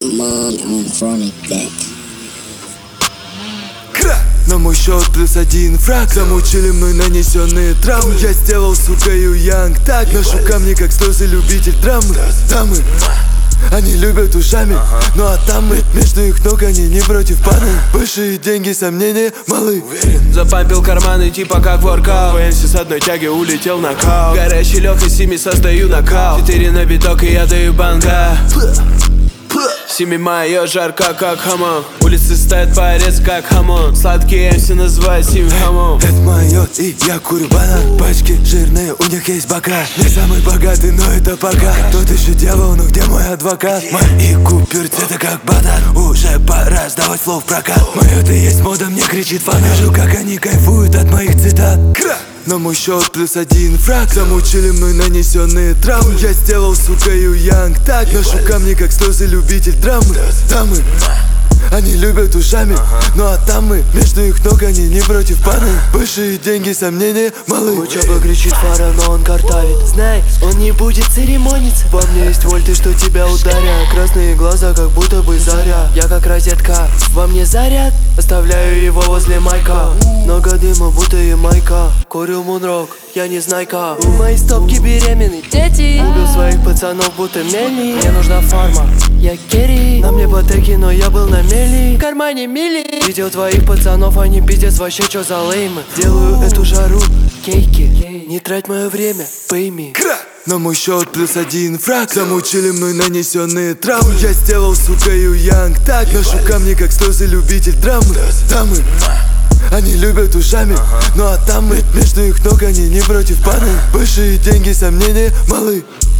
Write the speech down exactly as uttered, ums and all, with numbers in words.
На мой счет плюс один фраг. Замучили мной нанесенные травмы. Я сделал, сука, ю янг так. Ношу камни, как слезы, любитель драмы. Дамы, они любят ушами, ну а там мы, между их ног, они не против паны. Большие деньги, сомнения, малы. Запампил карманы типа как воркаут. В эн си с одной тяги улетел нокаут. Горячий Леха Сими, создаю нокаут. Четыре на биток и я даю банка. Сими моё жарко как хамон. Улицы стоят порез как хамон. Сладкие эм си называют Сими хамон. Это моё и я курю банан. Пачки жирные, у них есть бока. Не самый богатый, но это пока. Тот еще дьявол, ну где мой адвокат? Мои купюры цвета как банан. Уже пора сдавать флоу в прокат. Моё-то есть мода, мне кричит фанат. Вижу, как они кайфуют от моих цитат. На мой счет плюс один фраг. Замучили мной нанесенные травмы. Я сделал, сука, ю янг так. Ношу камни, как слезы, любитель драмы. Дамы, они любят ушами, ну а там мы, между их ног, они не против паны. Большие деньги, сомнения, малы. Учеба кричит фара, но он картавит. Знай, он не будет церемониться. Во мне есть вольты, что тебя ударят. Красные глаза, как будто бы заря. Я как розетка, во мне заряд. Оставляю его возле майка. Много дыма, будто и майка. Курю мунрок, я не знайка. У моей стопки беременны дети. Убил своих пацанов, будто мели. Мне нужна фарма, я керри. На мне батеки, но я был на мели. В кармане мили. Видел твоих пацанов, они пиздец вообще чё за леймы. Делаю эту жару, кейки. Не трать мое время, пойми. На мой счет плюс один фраг. Замучили мной нанесенные травмы. Я сделал, сука, ю янг так. Ношу камни, как слезы, любитель драмы. Дамы, они любят ушами, ну а там мы, между их ног, они не против паны. Большие деньги, сомнения, малы.